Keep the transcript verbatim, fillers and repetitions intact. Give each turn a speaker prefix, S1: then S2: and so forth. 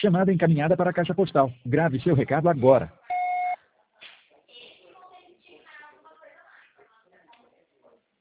S1: Chamada encaminhada para a caixa postal. Grave seu recado agora.